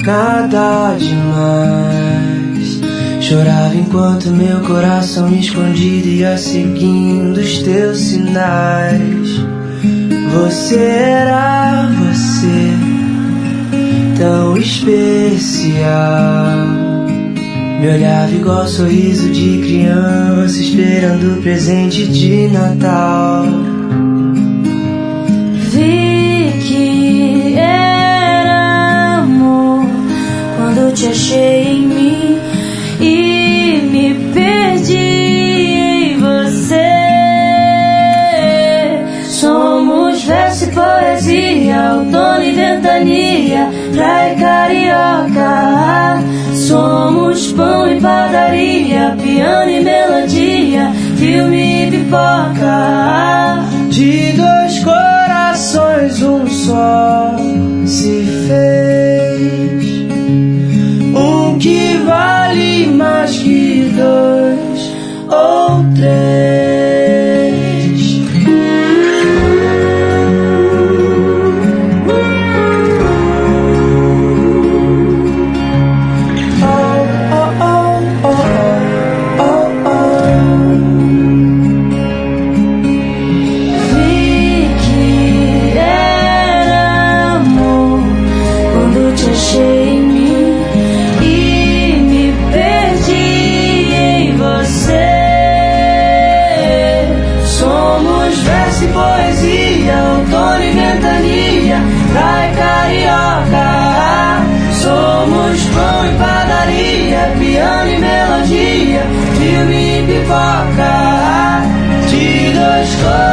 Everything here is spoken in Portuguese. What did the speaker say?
nada demais. Chorava enquanto meu coração escondido ia seguindo os teus sinais. Você era você, tão especial. Me olhava igual sorriso de criança, esperando o presente de Natal. Vi que era amor quando te achei em mim e me perdi em você. Somos verso e poesia, outono e ventania, praia e carioca. Somos pão e padaria, piano e melodia, filme e pipoca. De dois corações um só se fez, um que vale mais que dois ou três. Poesia, outono e ventania, praia e carioca. Somos pão e padaria, piano e melodia, filme e pipoca. De dois